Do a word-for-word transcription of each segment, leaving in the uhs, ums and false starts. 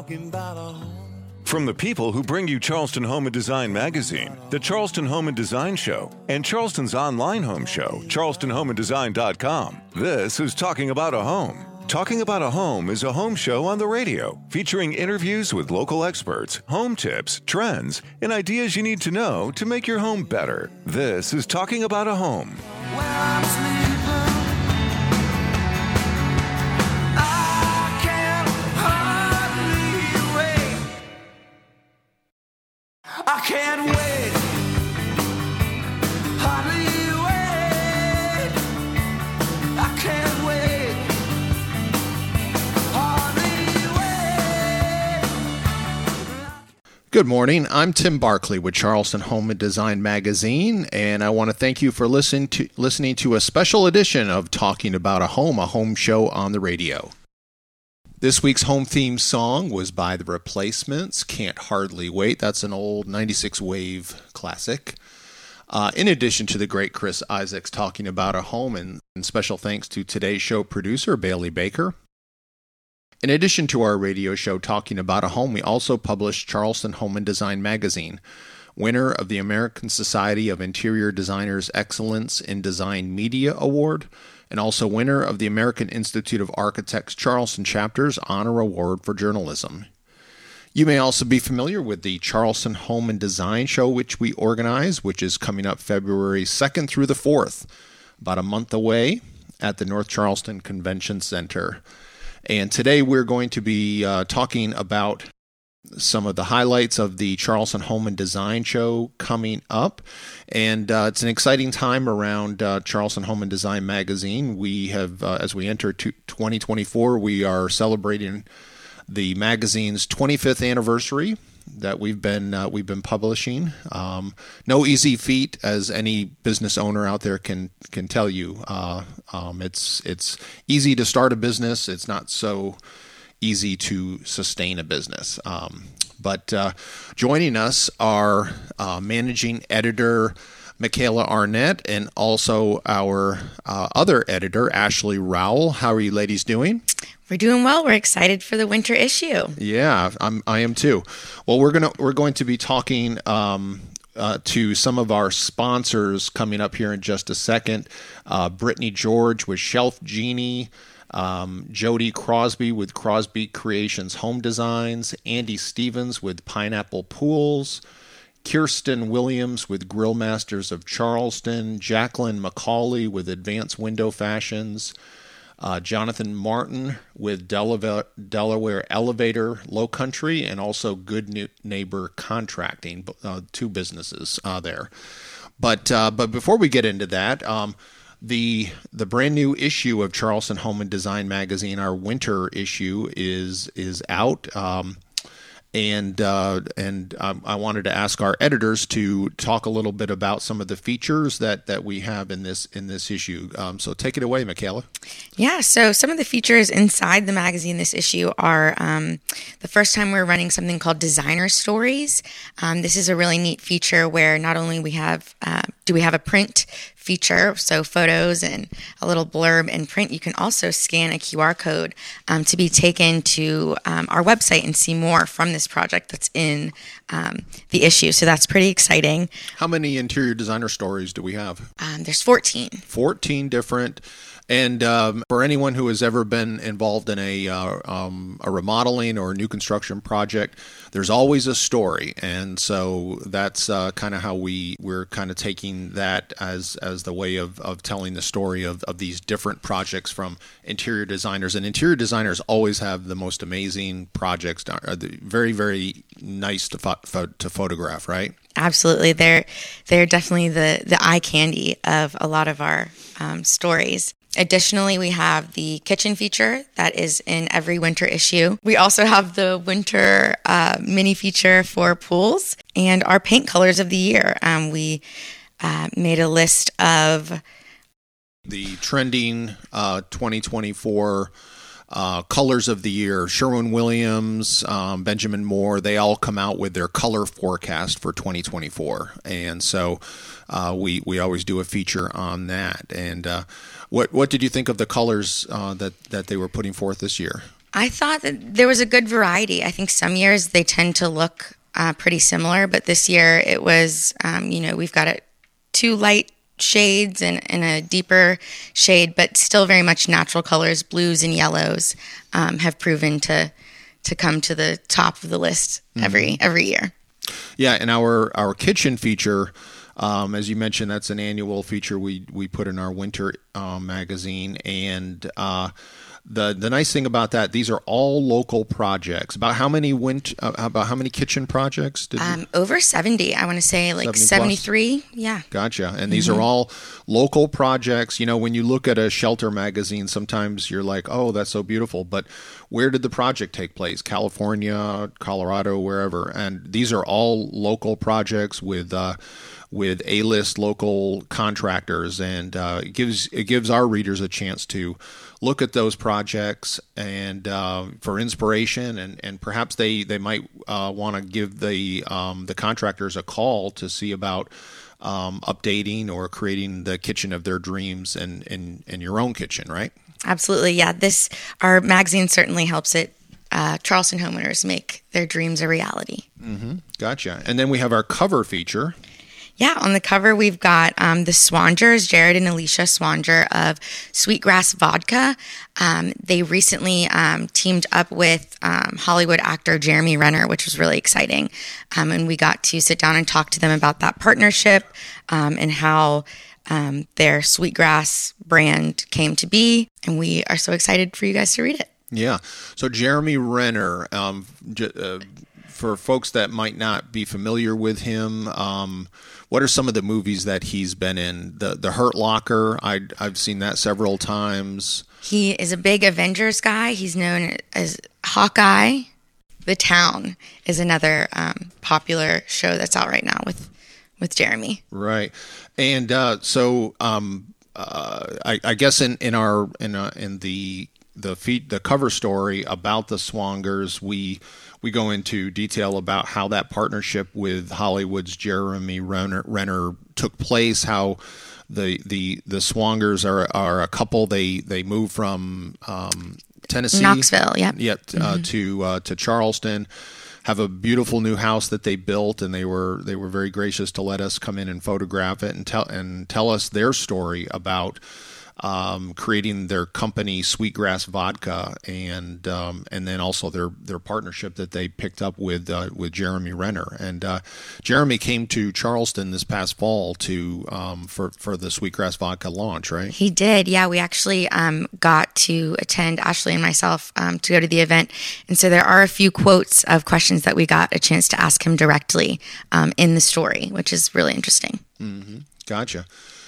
talking about a home. From the people who bring you Charleston Home and Design magazine, the Charleston Home and Design Show, and Charleston's online home show, charleston home and design dot com, this is Talking About a Home. Talking About a Home is a home show on the radio featuring interviews with local experts, home tips, trends, and ideas you need to know to make your home better. This is Talking About a Home. When I'm sleeping, I can't hardly wait. I can't wait. Hardly wait. I can't wait. Hardly wait. Good morning. I'm Tim Barkley with Charleston Home and Design Magazine, and I want to thank you for listening to listening to a special edition of Talking About a Home, a home show on the radio. This week's home theme song was by The Replacements, Can't Hardly Wait. That's an old ninety-six wave classic. Uh, in addition to the great Chris Isaacs talking about a home, and, and special thanks to today's show producer, Bailey Baker. In addition to our radio show Talking About a Home, we also published Charleston Home and Design Magazine, winner of the American Society of Interior Designers Excellence in Design Media Award, and also winner of the American Institute of Architects Charleston Chapter's Honor Award for Journalism. You may also be familiar with the Charleston Home and Design Show, which we organize, which is coming up February second through the fourth, about a month away at the North Charleston Convention Center. And today we're going to be uh, talking about some of the highlights of the Charleston Home and Design Show coming up. And uh, it's an exciting time around uh, Charleston Home and Design Magazine. We have, uh, as we enter twenty twenty-four, we are celebrating the magazine's twenty-fifth anniversary that we've been uh, we've been publishing. Um, no easy feat, as any business owner out there can can tell you. Uh, um, it's it's easy to start a business. It's not so easy to sustain a business. Um, but uh, joining us are uh, managing editor Michaela Arnett and also our uh, other editor, Ashley Rowell. How are you ladies doing? We're doing well. We're excited for the winter issue. Yeah, I'm, I am too. Well, we're gonna we're going to be talking um, uh, to some of our sponsors coming up here in just a second. Uh, Brittany George with Shelf Genie, um, Jody Crosby with Crosby Creations Home Designs, Andy Stevens with Pineapple Pools, Kirsten Williams with Grill Masters of Charleston, Jacqueline McCauley with Advanced Window Fashions, Uh, Jonathan Martin with Delaware, Delaware Elevator Low Country, and also Good Neighbor Contracting, uh, two businesses uh, there. But uh, but before we get into that, um, the the brand new issue of Charleston Home and Design Magazine, our winter issue, is is out. Um, And uh, and um, I wanted to ask our editors to talk a little bit about some of the features that, that we have in this in this issue. Um, so take it away, Michaela. Yeah, so some of the features inside the magazine this issue are um, the first time we're running something called Designer Stories. Um, this is a really neat feature where not only we have uh, do we have a print feature, so photos and a little blurb in print, you can also scan a Q R code um, to be taken to um, our website and see more from this project that's in um, the issue. So that's pretty exciting. How many interior designer stories do we have? Um, there's fourteen. fourteen different. And um, for anyone who has ever been involved in a uh, um, a remodeling or a new construction project, there's always a story, and so that's uh, kind of how we we're kind of taking that as as the way of, of telling the story of, of these different projects from interior designers. And interior designers always have the most amazing projects, very very nice to pho- pho- to photograph, right? Absolutely, they're they're definitely the the eye candy of a lot of our um, stories. Additionally, we have the kitchen feature that is in every winter issue. We also have the winter uh, mini feature for pools and our paint colors of the year. Um, we uh, made a list of the trending uh, twenty twenty-four uh, colors of the year. Sherwin-Williams, um, Benjamin Moore, they all come out with their color forecast for twenty twenty-four. And so uh, we we always do a feature on that. And uh, what what did you think of the colors uh, that, that they were putting forth this year? I thought that there was a good variety. I think some years they tend to look uh, pretty similar, but this year it was, um, you know, we've got a, two light shades and, and a deeper shade, but still very much natural colors. Blues and yellows um, have proven to to come to the top of the list every mm-hmm. every year. Yeah, and our our kitchen feature, um, as you mentioned, that's an annual feature we we put in our winter uh, magazine, and uh, the the nice thing about that, these are all local projects. About how many wint, uh, about how many kitchen projects did um, you? Over seventy. I want to say like seventy-three. Yeah. Gotcha. And these mm-hmm. are all local projects. You know, when you look at a shelter magazine, sometimes you're like, oh, that's so beautiful, but where did the project take place? California, Colorado, wherever. And these are all local projects with uh, with A-list local contractors, and uh, it gives it gives our readers a chance to look at those projects and uh, for inspiration, and, and perhaps they they might uh, want to give the um, the contractors a call to see about um, updating or creating the kitchen of their dreams and in, in, in your own kitchen, right? Absolutely, yeah. This our magazine certainly helps it. Uh, Charleston homeowners make their dreams a reality. Mm-hmm. Gotcha. And then we have our cover feature. Yeah, on the cover we've got um, the Swangers, Jared and Alicia Swanger of Sweetgrass Vodka. Um, they recently um, teamed up with um, Hollywood actor Jeremy Renner, which was really exciting. Um, and we got to sit down and talk to them about that partnership um, and how um, their Sweetgrass brand came to be. And we are so excited for you guys to read it. Yeah. So Jeremy Renner, um, j- uh, for folks that might not be familiar with him, um, what are some of the movies that he's been in? The The Hurt Locker, I, I've seen that several times. He is a big Avengers guy. He's known as Hawkeye. The Town is another um, popular show that's out right now with, with Jeremy. Right. And uh, so um, uh, I, I guess in, in our in uh, in the the feed, the cover story about the Swangers, we we go into detail about how that partnership with Hollywood's Jeremy Renner, Renner took place, how the the the Swangers are are a couple. They they moved from um, Tennessee, Knoxville, yeah, yep, uh, mm-hmm. to uh, to Charleston. Have a beautiful new house that they built, and they were they were very gracious to let us come in and photograph it and tell and tell us their story about um, creating their company Sweetgrass Vodka, and um, and then also their their partnership that they picked up with uh, with Jeremy Renner. And uh, Jeremy came to Charleston this past fall to um, for for the Sweetgrass Vodka launch, right? He did, yeah. We actually um, got to attend, Ashley and myself, um, to go to the event, and so there are a few quotes of questions that we got a chance to ask him directly um, in the story, which is really interesting. Mm-hmm. Gotcha.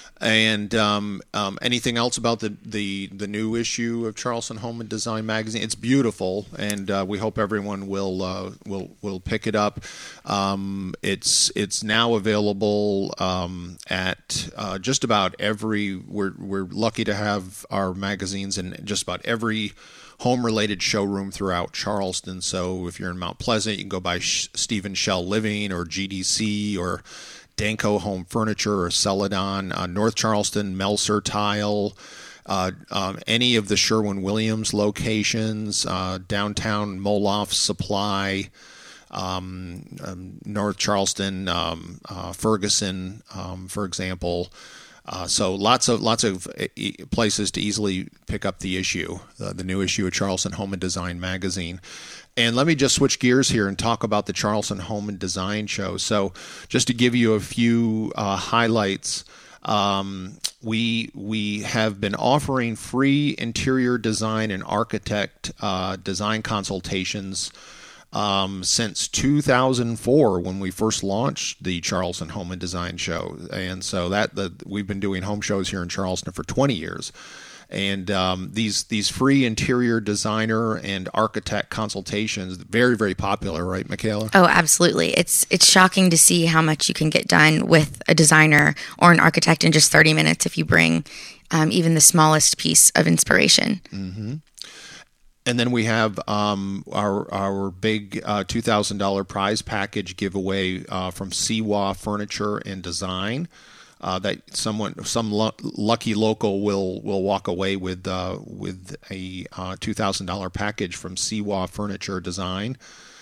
And um, um, anything else about the, the, the new issue of Charleston Home and Design magazine? It's beautiful, and uh, we hope everyone will uh, will will pick it up. Um, it's it's now available um, at uh, just about every. We're we're lucky to have our magazines in just about every home-related showroom throughout Charleston. So if you're in Mount Pleasant, you can go by Sh- Stephen Shell Living or G D C or Danco Home Furniture or Celadon, uh, North Charleston, Melser Tile, uh, um, any of the Sherwin-Williams locations, uh, downtown Moloff Supply, um, um, North Charleston, um, uh, Ferguson, um, for example. Uh, so lots of lots of places to easily pick up the issue, uh, the new issue of Charleston Home and Design magazine. And let me just switch gears here and talk about the Charleston Home and Design Show. So just to give you a few uh, highlights, um, we we have been offering free interior design and architect uh, design consultations Um, since two thousand four, when we first launched the Charleston Home and Design Show. And so that the, we've been doing home shows here in Charleston for twenty years. And um, these these free interior designer and architect consultations, very, very popular, right, Michaela? Oh, absolutely. It's it's shocking to see how much you can get done with a designer or an architect in just thirty minutes if you bring um, even the smallest piece of inspiration. Mm-hmm. And then we have um, our our big uh, two thousand dollars prize package giveaway uh, from Siwa Furniture and Design. uh, that someone, some lu- lucky local will will walk away with uh, with a uh, two thousand dollars package from Siwa Furniture Design.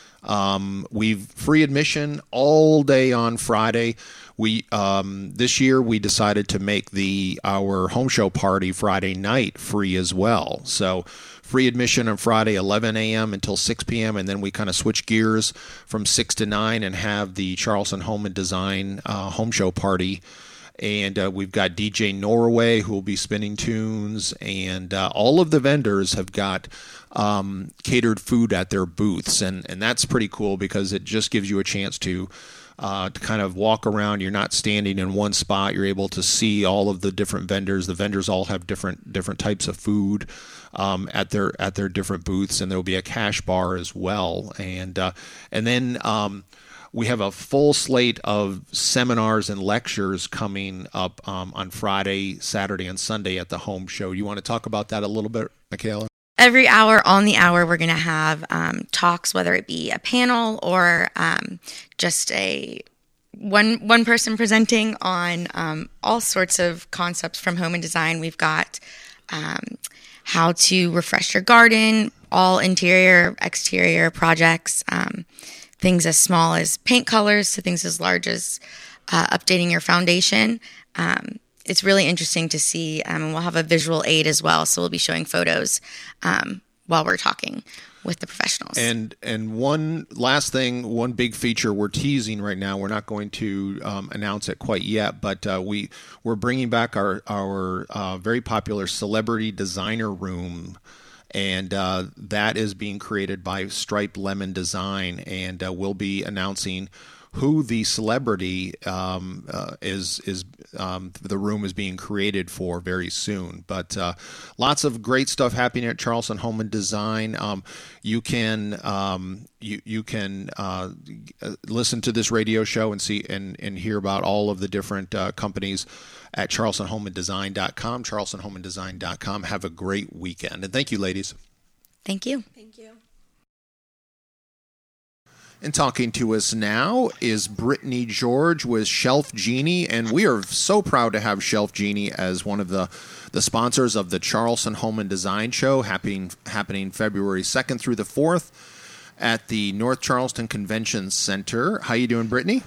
Um, we've free admission all day on Friday. We um, this year we decided to make the our home show party Friday night free as well. So free admission on Friday, eleven a.m. until six p.m. and then we kind of switch gears from six to nine and have the Charleston Home and Design uh, home show party. And uh, we've got D J Norway who will be spinning tunes, and uh, all of the vendors have got um, catered food at their booths, and, and that's pretty cool because it just gives you a chance to uh, to kind of walk around. You're not standing in one spot. You're able to see all of the different vendors. The vendors all have different different types of food um, at their at their different booths, and there will be a cash bar as well. And uh, and then. Um, We have a full slate of seminars and lectures coming up um, on Friday, Saturday, and Sunday at the home show. You want to talk about that a little bit, Michaela? Every hour on the hour, we're going to have um, talks, whether it be a panel or um, just a one one person presenting on um, all sorts of concepts from home and design. We've got um, how to refresh your garden, all interior, exterior projects. Um, Things as small as paint colors to things as large as uh, updating your foundation. Um, it's really interesting to see, um, and we'll have a visual aid as well, so we'll be showing photos um, while we're talking with the professionals. And and one last thing, one big feature we're teasing right now. We're not going to um, announce it quite yet, but uh, we we're bringing back our our uh, very popular celebrity designer room. And uh, that is being created by Stripe Lemon Design, and uh, we'll be announcing who the celebrity um, uh, is. Is um, the room is being created for very soon. But uh, lots of great stuff happening at Charleston Home and Design. Um, you can um, you you can uh, listen to this radio show and see and, and hear about all of the different uh, companies at charleston home and design dot com, charleston home and design dot com. Have a great weekend. And thank you, ladies. Thank you. Thank you. And talking to us now is Brittany George with Shelf Genie, and we are so proud to have Shelf Genie as one of the, the sponsors of the Charleston Home and Design Show, happening, happening February second through the fourth at the North Charleston Convention Center. How you doing, Brittany?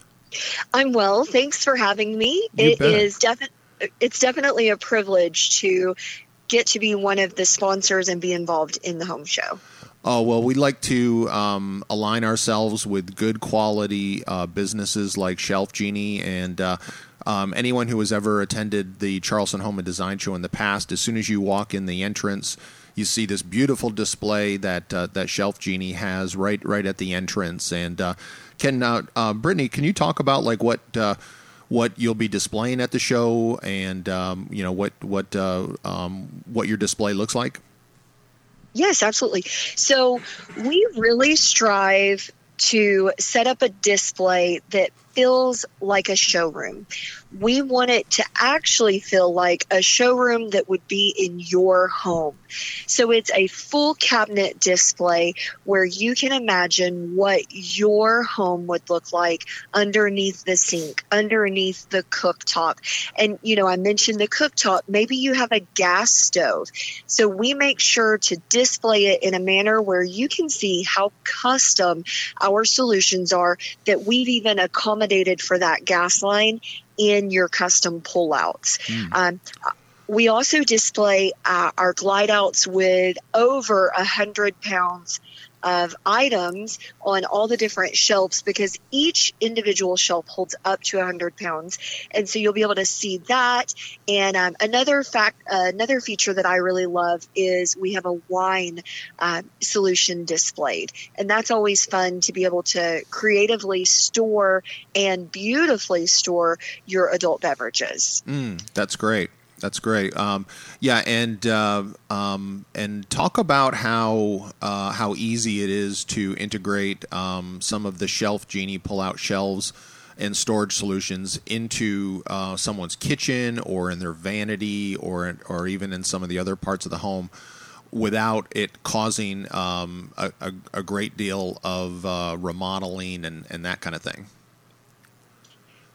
I'm well. Thanks for having me. You It bet. is defi- It's definitely a privilege to get to be one of the sponsors and be involved in the home show. Oh, well, we like to um, align ourselves with good quality uh, businesses like Shelf Genie, and uh, um, anyone who has ever attended the Charleston Home and Design Show in the past, as soon as you walk in the entrance, you see this beautiful display that uh, that Shelf Genie has right right at the entrance. And uh, can uh, uh, Brittany, can you talk about like what uh, what you'll be displaying at the show, and um, you know what what uh, um, what your display looks like? Yes, absolutely. So we really strive to set up a display that feels like a showroom. We want it to actually feel like a showroom that would be in your home. So it's a full cabinet display where you can imagine what your home would look like underneath the sink, underneath the cooktop. And, you know, I mentioned the cooktop. Maybe you have a gas stove. So we make sure to display it in a manner where you can see how custom our solutions are, that we've even accommodated for that gas line in your custom pullouts. Mm. Um, we also display uh, our glide outs with over a hundred pounds of items on all the different shelves, because each individual shelf holds up to one hundred pounds. And so you'll be able to see that. And um, another fact, uh, another feature that I really love is we have a wine uh, solution displayed. And that's always fun to be able to creatively store and beautifully store your adult beverages. Mm, that's great. That's great. Um, yeah, and uh, um, and talk about how uh, how easy it is to integrate um, some of the Shelf Genie pull-out shelves and storage solutions into uh, someone's kitchen or in their vanity, or or even in some of the other parts of the home, without it causing um, a, a, a great deal of uh, remodeling and, and that kind of thing.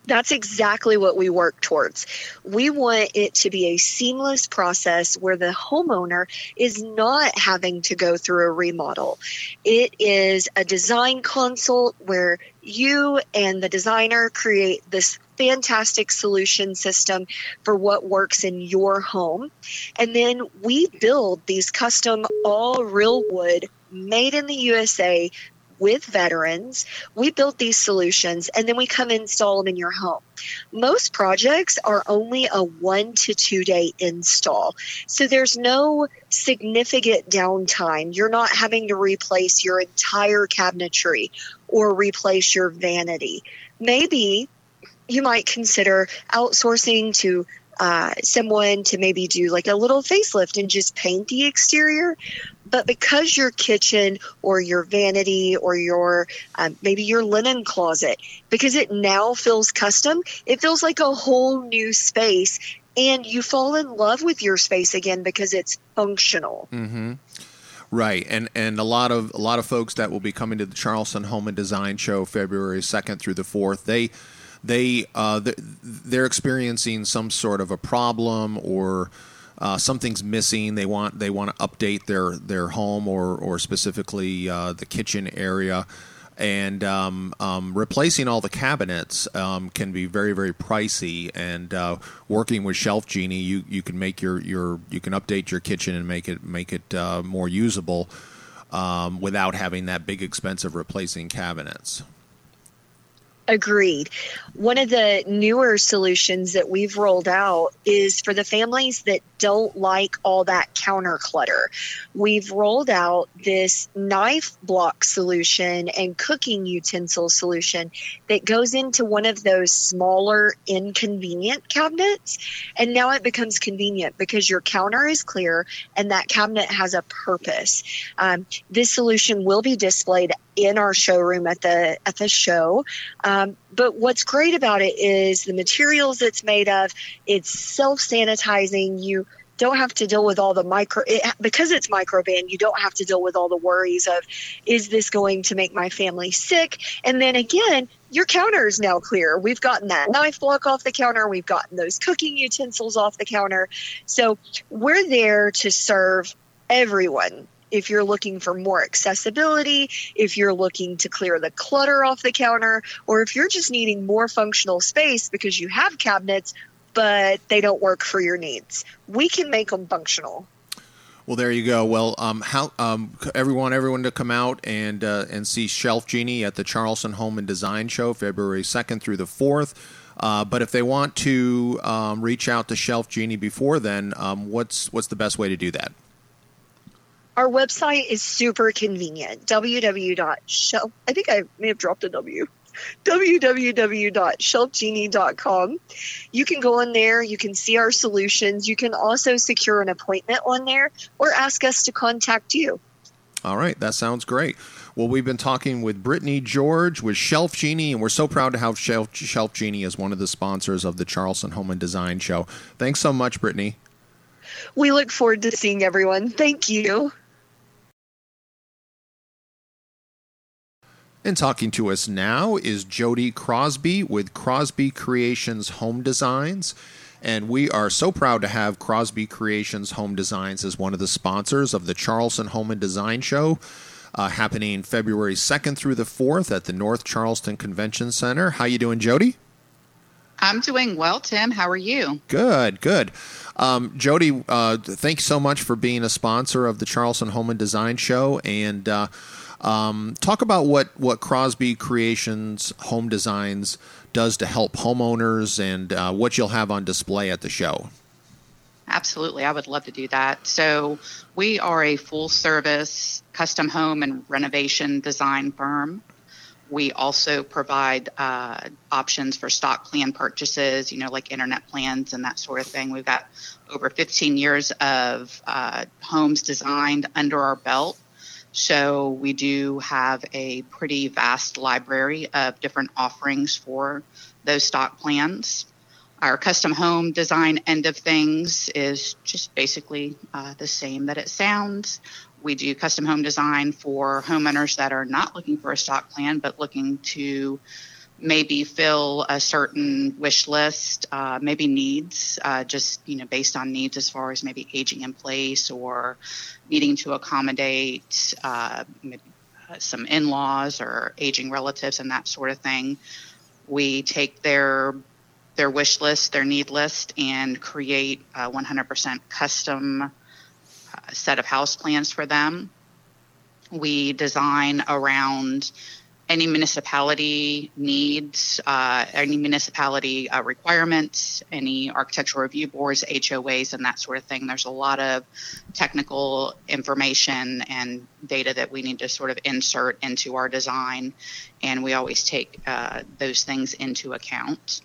That's exactly what we work towards. We want it to be a seamless process where the homeowner is not having to go through a remodel. It is a design consult where you and the designer create this fantastic solution system for what works in your home. And then we build these custom all real wood, made in the U S A, with veterans. We build these solutions and then we come install them in your home. Most projects are only a one to two day install. So there's no significant downtime. You're not having to replace your entire cabinetry or replace your vanity. Maybe you might consider outsourcing to uh, someone to maybe do like a little facelift and just paint the exterior. But because your kitchen or your vanity or your um, maybe your linen closet, because it now feels custom, it feels like a whole new space, and you fall in love with your space again because it's functional. Mm-hmm. Right, and and a lot of a lot of folks that will be coming to the Charleston Home and Design Show February second through the fourth, they they uh, they're experiencing some sort of a problem or Uh, something's missing. They want they want to update their their home or or specifically uh, the kitchen area, and um, um, replacing all the cabinets um, can be very very pricey. And uh, working with Shelf Genie, you, you can make your, your you can update your kitchen and make it make it uh, more usable um, without having that big expense of replacing cabinets. Agreed. One of the newer solutions that we've rolled out is for the families that don't like all that counter clutter. We've rolled out this knife block solution and cooking utensil solution that goes into one of those smaller inconvenient cabinets. And now it becomes convenient because your counter is clear and that cabinet has a purpose. Um, this solution will be displayed in our showroom at the at the show. Um, but what's great about it is the materials it's made of. It's self-sanitizing. You don't have to deal with all the micro, it, because it's microban, you don't have to deal with all the worries of, is this going to make my family sick? And then again, your counter is now clear. We've gotten that knife block off the counter. We've gotten those cooking utensils off the counter. So we're there to serve everyone. If you're looking for more accessibility, if you're looking to clear the clutter off the counter, or if you're just needing more functional space because you have cabinets, but they don't work for your needs, we can make them functional. Well, there you go. Well, um, how um, everyone, everyone to come out and uh, and see Shelf Genie at the Charleston Home and Design Show, February second through the fourth. Uh, but if they want to um, reach out to Shelf Genie before then, um, what's what's the best way to do that? Our website is super convenient. w w w dot shelf I think I may have dropped a W. w w w dot shelf genie dot com. You can go in there. You can see our solutions. You can also secure an appointment on there or ask us to contact you. All right. That sounds great. Well, we've been talking with Brittany George with Shelf Genie, and we're so proud to have Shelf, Shelf Genie as one of the sponsors of the Charleston Home and Design Show. Thanks so much, Brittany. We look forward to seeing everyone. Thank you. And talking to us now is Jody Crosby with Crosby Creations Home Designs. And we are so proud to have Crosby Creations Home Designs as one of the sponsors of the Charleston Home and Design Show, uh, happening February second through the fourth at the North Charleston Convention Center. How you doing, Jody? I'm doing well, Tim. How are you? Good, good. Um, Jody, uh, thanks so much for being a sponsor of the Charleston Home and Design Show. And uh, um, talk about what, what Crosby Creations Home Designs does to help homeowners and uh, what you'll have on display at the show. Absolutely. I would love to do that. So we are a full-service custom home and renovation design firm. We also provide uh, options for stock plan purchases, you know, like internet plans and that sort of thing. We've got over fifteen years of uh, homes designed under our belt. So we do have a pretty vast library of different offerings for those stock plans. Our custom home design end of things is just basically uh, the same that it sounds. We do custom home design for homeowners that are not looking for a stock plan, but looking to maybe fill a certain wish list, uh, maybe needs, uh, just, you know, based on needs as far as maybe aging in place or needing to accommodate uh, maybe, uh, some in-laws or aging relatives and that sort of thing. We take their their wish list, their need list, and create a one hundred percent custom uh, set of house plans for them. We design around any municipality needs, uh, any municipality uh, requirements, any architectural review boards, H O As, and that sort of thing. There's a lot of technical information and data that we need to sort of insert into our design, and we always take uh, those things into account.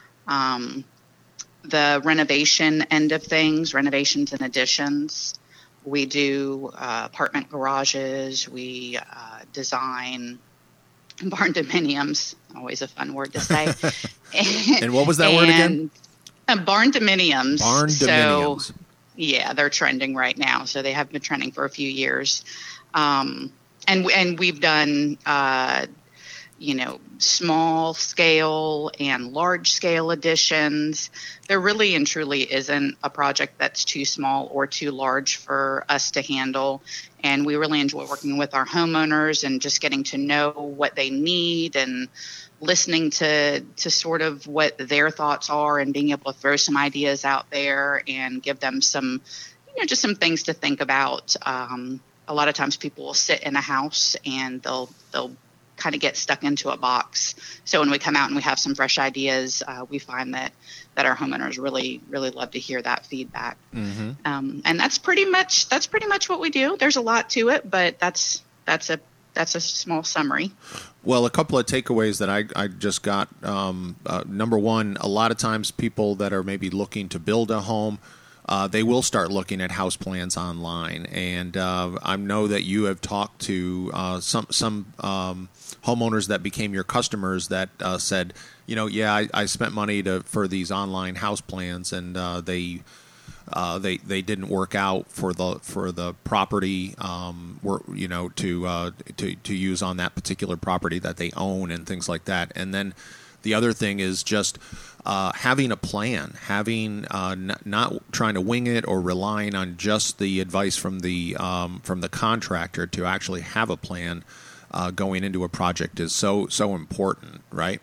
Um, the renovation end of things, renovations and additions, we do uh, apartment garages, we uh, design barn dominiums, always a fun word to say. and, and what was that word again? Uh, barn dominiums. Barn dominiums. So, yeah, they're trending right now. So they have been trending for a few years. Um, and, and we've done, uh, you know, small scale and large scale additions. There really and truly isn't a project that's too small or too large for us to handle. And we really enjoy working with our homeowners and just getting to know what they need and listening to to sort of what their thoughts are and being able to throw some ideas out there and give them some, you know, just some things to think about. Um, a lot of times people will sit in a house and they'll they'll kind of get stuck into a box. So when we come out and we have some fresh ideas, uh, we find that that our homeowners really, really love to hear that feedback. Mm-hmm. Um, and that's pretty much that's pretty much what we do. There's a lot to it, but that's that's a that's a small summary. Well, a couple of takeaways that I, I just got. Um, uh, number one, a lot of times people that are maybe looking to build a home, Uh, they will start looking at house plans online, and uh, I know that you have talked to uh, some some um, homeowners that became your customers that uh, said, you know, yeah, I, I spent money to for these online house plans, and uh, they uh, they they didn't work out for the for the property, um, were, you know, to uh, to to use on that particular property that they own and things like that, and then. The other thing is just uh, having a plan, having uh, n- not trying to wing it or relying on just the advice from the um, from the contractor. To actually have a plan uh, going into a project is so so important, right?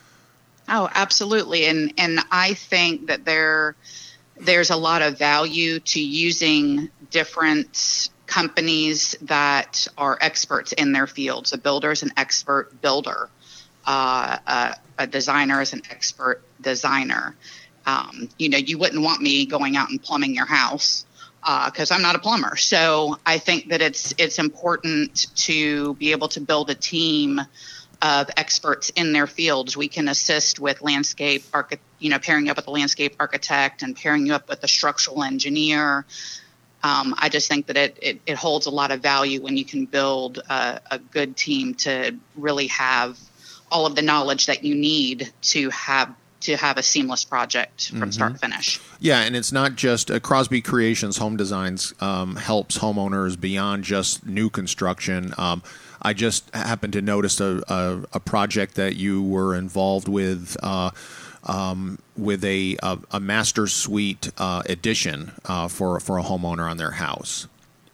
Oh, absolutely, and and I think that there there's a lot of value to using different companies that are experts in their fields. A builder is an expert builder. Uh, a, a designer is an expert designer. Um, you know, you wouldn't want me going out and plumbing your house because uh, I'm not a plumber. So I think that it's it's important to be able to build a team of experts in their fields. We can assist with landscape, archi- you know, pairing you up with a landscape architect and pairing you up with a structural engineer. Um, I just think that it, it, it holds a lot of value when you can build a, a good team to really have all of the knowledge that you need to have to have a seamless project from mm-hmm. start to finish. Yeah, and it's not just uh, Crosby Creations Home Designs um, helps homeowners beyond just new construction. Um, I just happened to notice a, a, a project that you were involved with uh, um, with a, a, a master suite uh, addition uh, for for a homeowner on their house.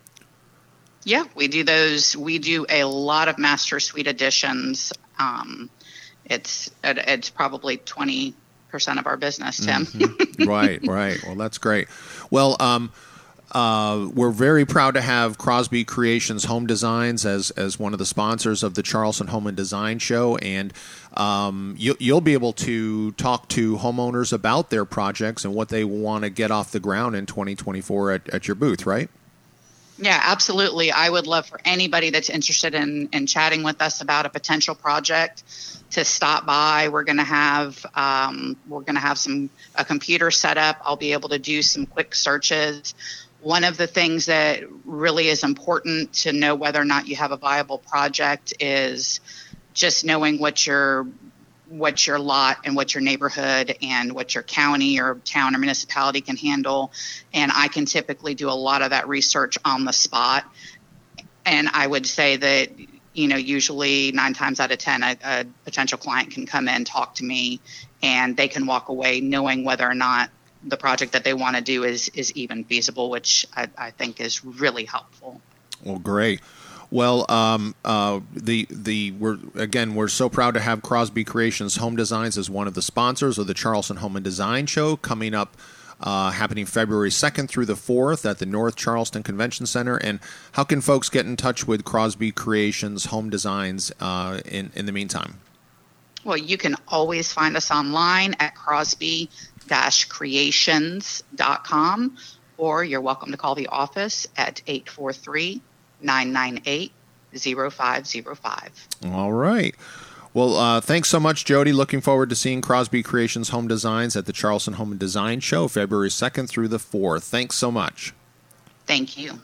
Yeah, we do those. We do a lot of master suite additions. Um, it's it's probably twenty percent of our business, Tim. Mm-hmm. Right, right. Well, that's great. Well, um, uh, we're very proud to have Crosby Creations Home Designs as as one of the sponsors of the Charleston Home and Design Show, and um, you, you'll be able to talk to homeowners about their projects and what they want to get off the ground in twenty twenty-four at, at your booth, right? Yeah, absolutely. I would love for anybody that's interested in, in chatting with us about a potential project to stop by. We're going to have um, we're going to have some a computer set up. I'll be able to do some quick searches. One of the things that really is important to know whether or not you have a viable project is just knowing what your what your lot and what your neighborhood and what your county or town or municipality can handle. And I can typically do a lot of that research on the spot. And I would say that you know, usually nine times out of ten, a, a potential client can come in, talk to me, and they can walk away knowing whether or not the project that they want to do is is even feasible, which I, I think is really helpful. Well, great. Well, um, uh, the the we're again we're so proud to have Crosby Creations Home Designs as one of the sponsors of the Charleston Home and Design Show coming up, uh, happening February second through the fourth at the North Charleston Convention Center. And how can folks get in touch with Crosby Creations Home Designs uh, in in the meantime? Well, you can always find us online at crosby creations dot com, or you're welcome to call the office at eight four three, nine nine eight, zero five zero five. All right. Well, uh, thanks so much, Jody. Looking forward to seeing Crosby Creations Home Designs at the Charleston Home and Design Show, February second through the fourth. Thanks so much. Thank you.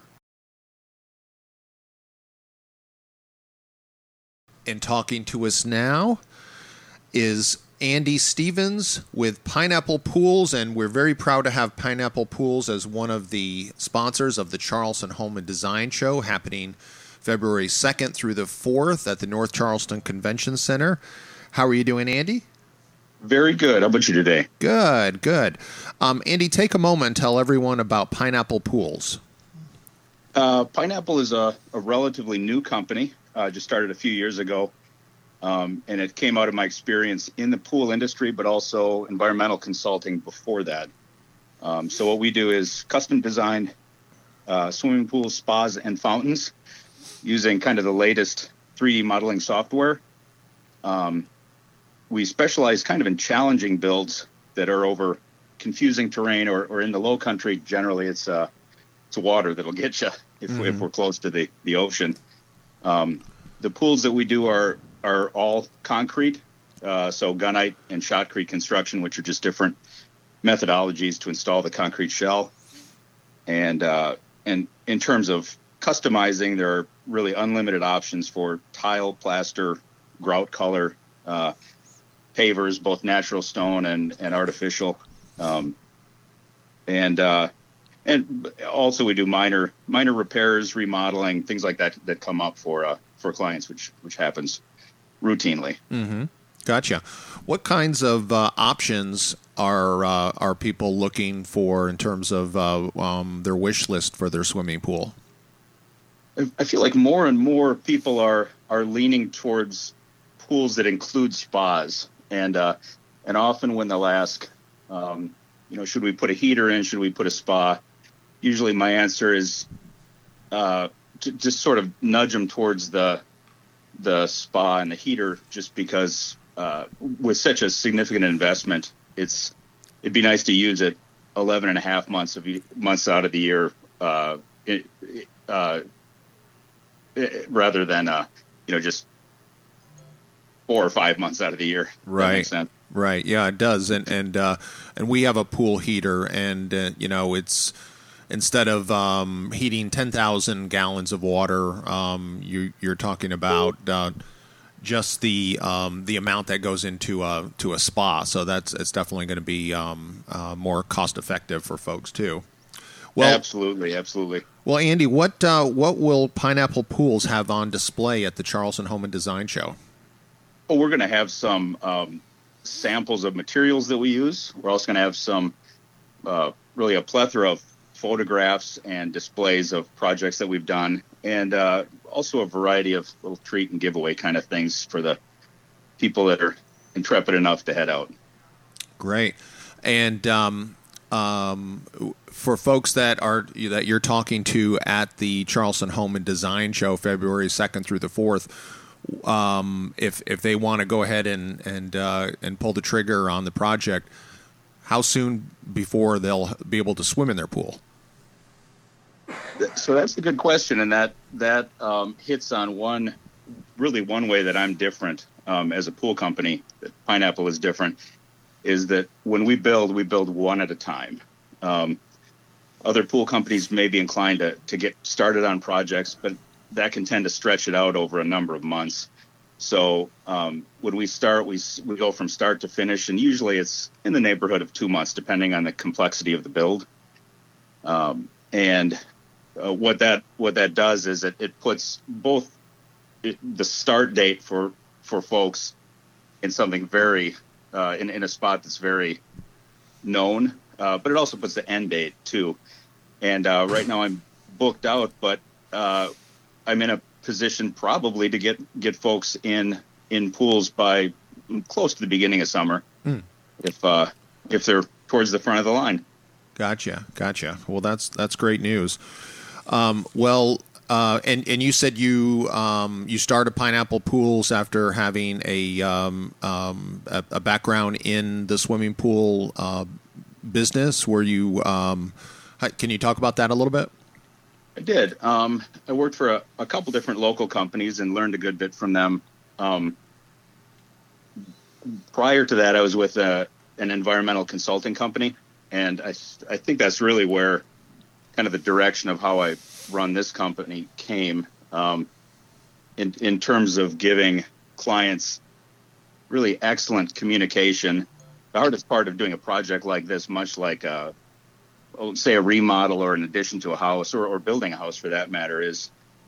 And talking to us now is Andy Stevens with Pineapple Pools, and we're very proud to have Pineapple Pools as one of the sponsors of the Charleston Home and Design Show, happening February second through the fourth at the North Charleston Convention Center. How are you doing, Andy? Very good. How about you today? Good, good. Um, Andy, take a moment and tell everyone about Pineapple Pools. Uh, Pineapple is a, a relatively new company, uh, just started a few years ago. Um, and it came out of my experience in the pool industry, but also environmental consulting before that. Um, so what we do is custom design uh, swimming pools, spas, and fountains using kind of the latest three D modeling software. Um, we specialize kind of in challenging builds that are over confusing terrain, or, or in the low country, generally it's uh, it's water that'll get you if, mm-hmm. if we're close to the, the ocean. Um, the pools that we do are are all concrete, uh, so gunite and shotcrete construction, which are just different methodologies to install the concrete shell. And uh, and in terms of customizing, there are really unlimited options for tile, plaster, grout color, uh, pavers, both natural stone and, and artificial. Um, and uh, and also we do minor minor repairs, remodeling, things like that that come up for uh, for clients, which which happens routinely. Mm-hmm. Gotcha. What kinds of uh, options are uh, are people looking for in terms of uh, um, their wish list for their swimming pool? I feel like more and more people are are leaning towards pools that include spas, and uh, and often when they'll ask, um, you know, should we put a heater in? Should we put a spa? Usually, my answer is uh, to just sort of nudge them towards the the spa and the heater, just because uh, with such a significant investment, it's it'd be nice to use it eleven and a half months of months out of the year, uh, it, uh, it, rather than uh, you know just four or five months out of the year. Right. That makes sense. Right. Yeah, it does. And and uh, and we have a pool heater, and uh, you know it's. Instead of um, heating ten thousand gallons of water, um, you, you're talking about uh, just the um, the amount that goes into a to a spa. So that's it's definitely going to be um, uh, more cost effective for folks too. Well, absolutely, absolutely. Well, Andy, what uh, what will Pineapple Pools have on display at the Charleston Home and Design Show? Well, we're going to have some um, samples of materials that we use. We're also going to have some uh, really a plethora of photographs and displays of projects that we've done, and uh, also a variety of little treat and giveaway kind of things for the people that are intrepid enough to head out. Great. And um, um, for folks that are that you're talking to at the Charleston Home and Design Show, February second through the fourth, um, if if they want to go ahead and and uh, and pull the trigger on the project, how soon before they'll be able to swim in their pool? So that's a good question, and that that um, hits on one, really one way that I'm different um, as a pool company. That Pineapple is different, is that when we build, we build one at a time. Um, other pool companies may be inclined to, to get started on projects, but that can tend to stretch it out over a number of months. So um, when we start, we we go from start to finish, and usually it's in the neighborhood of two months, depending on the complexity of the build. Um, and uh, what that what that does is it, it puts both it, the start date for for folks in something very uh, in in a spot that's very known, uh, but it also puts the end date too. And uh, right now I'm booked out, but uh, I'm in a position probably to get get folks in in pools by close to the beginning of summer, mm. if uh, if they're towards the front of the line. Gotcha, gotcha. Well, that's that's great news. Um, well, uh, and and you said you um, you started Pineapple Pools after having a um, um, a, a background in the swimming pool uh, business. Were you? Um, can you talk about that a little bit? I did. Um, I worked for a, a couple different local companies and learned a good bit from them. Um, prior to that, I was with a, an environmental consulting company, and I, I think that's really where kind of the direction of how I run this company came, um, in, in terms of giving clients really excellent communication. The hardest part of doing a project like this, much like a say a remodel or an addition to a house or, or building a house for that matter, is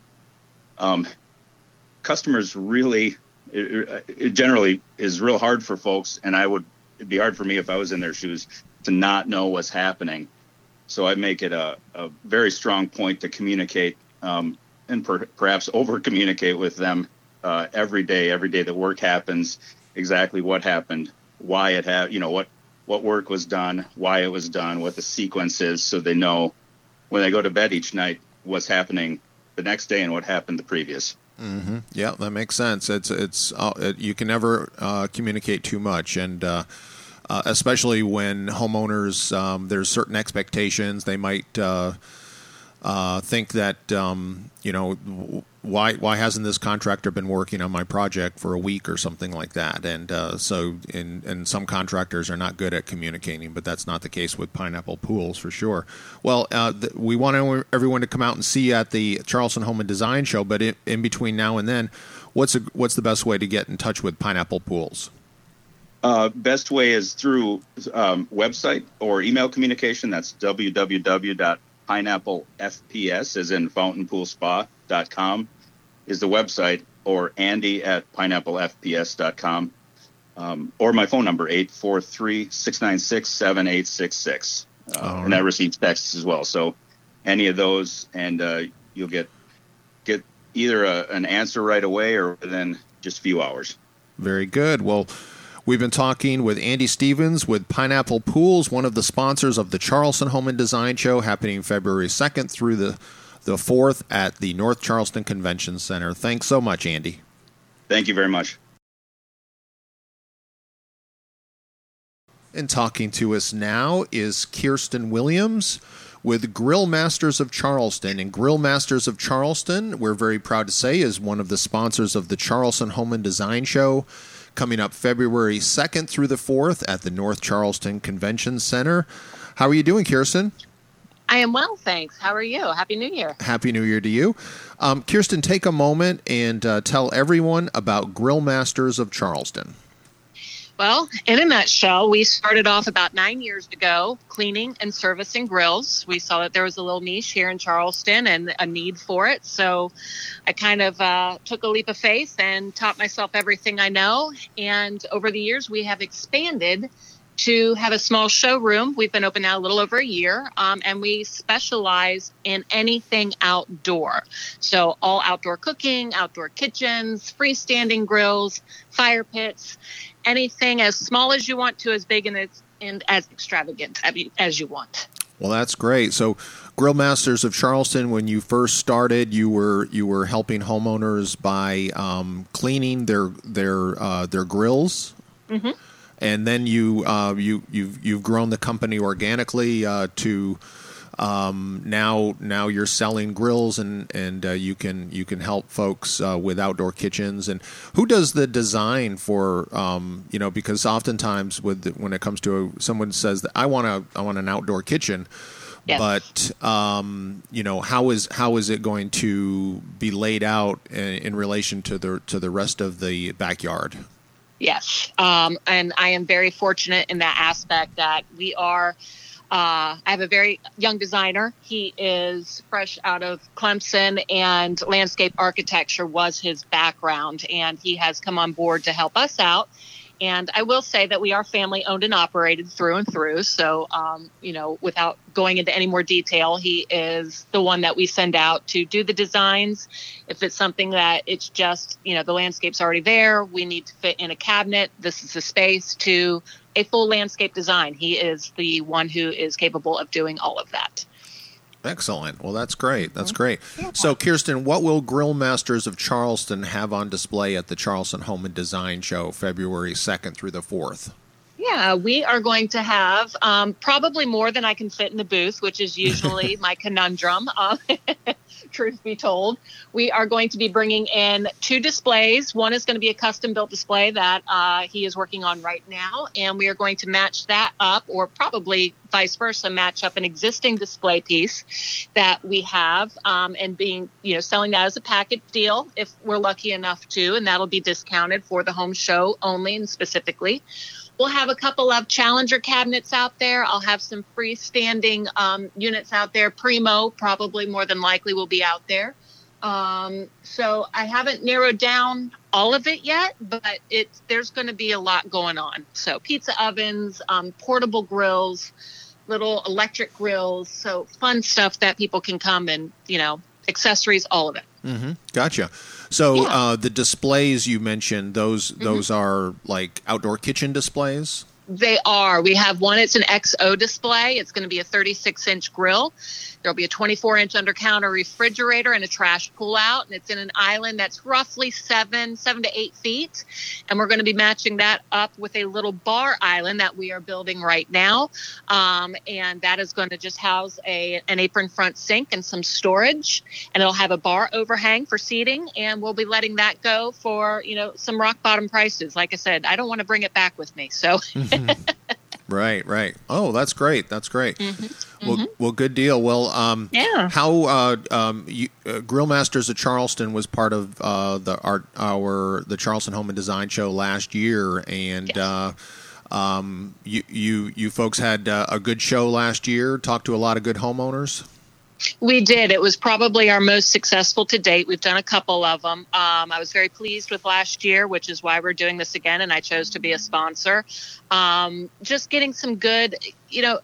um, customers really, it, it generally is real hard for folks. And I would, it'd be hard for me if I was in their shoes to not know what's happening. So I make it a, a very strong point to communicate um, and per, perhaps over communicate with them uh, every day, every day that work happens, exactly what happened, why it had, you know, what, what work was done, why it was done, what the sequence is, so they know when they go to bed each night what's happening the next day and what happened the previous. Mm-hmm. Yeah, that makes sense. It's it's uh, it, you can never uh, communicate too much, and uh, uh, especially when homeowners, um, there's certain expectations. They might uh, uh, think that um, you know why why hasn't this contractor been working on my project for a week or something like that, and uh, so and and some contractors are not good at communicating, but that's not the case with Pineapple Pools for sure. Well, uh, th- we want everyone to come out and see you at the Charleston Home and Design Show, but in, in between now and then, what's a, what's the best way to get in touch with Pineapple Pools? Uh, best way is through um, website or email communication. That's w w w dot pineapple f p s, as in fountain pool spa dot com. is the website, or Andy at pineapple f p s dot com, um, or my phone number, eight four three, six nine six, seven eight six six. Uh, right. And that receives texts as well. So any of those, and uh, you'll get get either a, an answer right away or within just a few hours. Very good. Well, we've been talking with Andy Stevens with Pineapple Pools, one of the sponsors of the Charleston Home and Design Show, happening February second through the the fourth at the North Charleston Convention Center. Thanks so much, Andy. Thank you very much. And talking to us now is Kirsten Williams with Grill Masters of Charleston. And Grill Masters of Charleston, we're very proud to say, is one of the sponsors of the Charleston Home and Design Show, coming up February second through the fourth at the North Charleston Convention Center. How are you doing, Kirsten? I am well, thanks. How are you? Happy New Year. Happy New Year to you. Um, Kirsten, take a moment and uh, tell everyone about Grill Masters of Charleston. Well, in a nutshell, we started off about nine years ago cleaning and servicing grills. We saw that there was a little niche here in Charleston and a need for it. So I kind of uh, took a leap of faith and taught myself everything I know. And over the years, we have expanded to have a small showroom. We've been open now a little over a year, um, and we specialize in anything outdoor. So all outdoor cooking, outdoor kitchens, freestanding grills, fire pits, anything as small as you want to as big and as, and as extravagant as you want. Well, that's great. So Grill Masters of Charleston, when you first started, you were you were helping homeowners by um, cleaning their their uh, their grills. Mm-hmm. And then you uh, you you've you've grown the company organically uh, to um, now now you're selling grills, and and uh, you can you can help folks uh, with outdoor kitchens. And who does the design for um, you know, because oftentimes with the, when it comes to a, someone says that I want a I want an outdoor kitchen. Yes. But um, you know, how is how is it going to be laid out in, in relation to the to the rest of the backyard? Yes. Um, and I am very fortunate in that aspect that we are Uh, I have a very young designer. He is fresh out of Clemson, and landscape architecture was his background, and he has come on board to help us out. And I will say that we are family owned and operated through and through. So, um, you know, without going into any more detail, he is the one that we send out to do the designs. If it's something that it's just, you know, the landscape's already there, we need to fit in a cabinet, this is the space, to a full landscape design. He is the one who is capable of doing all of that. Excellent. Well, that's great. That's great. So, Kirsten, what will Grill Masters of Charleston have on display at the Charleston Home and Design Show, February second through the fourth? Yeah, we are going to have um, probably more than I can fit in the booth, which is usually my conundrum, uh, truth be told. We are going to be bringing in two displays. One is going to be a custom-built display that uh, he is working on right now, and we are going to match that up, or probably vice versa, match up an existing display piece that we have, um, and being, you know, selling that as a package deal if we're lucky enough to, and that'll be discounted for the home show only and specifically. We'll have a couple of Challenger cabinets out there. I'll have some freestanding um, units out there. Primo probably more than likely will be out there. Um, so I haven't narrowed down all of it yet, but it's, there's going to be a lot going on. So pizza ovens, um, portable grills, little electric grills. So fun stuff that people can come and, you know, accessories, all of it. Mm-hmm. Gotcha. So Yeah. uh, the displays you mentioned, those mm-hmm. those are like outdoor kitchen displays? They are. We have one. It's an X O display. It's going to be a thirty-six inch grill. There'll be a twenty-four inch under counter refrigerator and a trash pull out. And it's in an island that's roughly seven, seven to eight feet. And we're going to be matching that up with a little bar island that we are building right now. Um, and that is going to just house a an apron front sink and some storage. And it'll have a bar overhang for seating. And we'll be letting that go for, you know, some rock bottom prices. Like I said, I don't want to bring it back with me. So. Right, right. Oh, that's great. That's great. Mm-hmm. Well, Mm-hmm. well, good deal. Well, um, Yeah. how uh, um, you, uh, Grill Masters of Charleston was part of uh, the our, our the Charleston Home and Design Show last year, and Yes. uh, um, you you you folks had uh, a good show last year. Talked to a lot of good homeowners. We did. It was probably our most successful to date. We've done a couple of them. Um, I was very pleased with last year, which is why we're doing this again, and I chose to be a sponsor. Um, just getting some good, you know,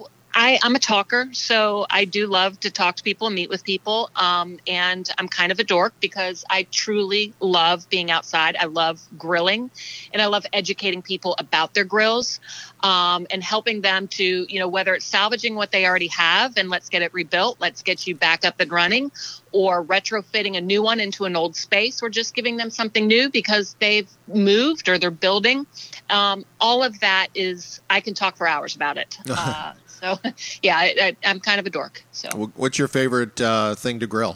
I, I'm a talker, so I do love to talk to people and meet with people. Um, and I'm kind of a dork because I truly love being outside. I love grilling, and I love educating people about their grills, um, and helping them to, you know, whether it's salvaging what they already have and let's get it rebuilt, let's get you back up and running, or retrofitting a new one into an old space, or just giving them something new because they've moved or they're building. Um, all of that is, I can talk for hours about it. Uh, So, yeah, I, I, I'm kind of a dork. So, What's your favorite uh, thing to grill?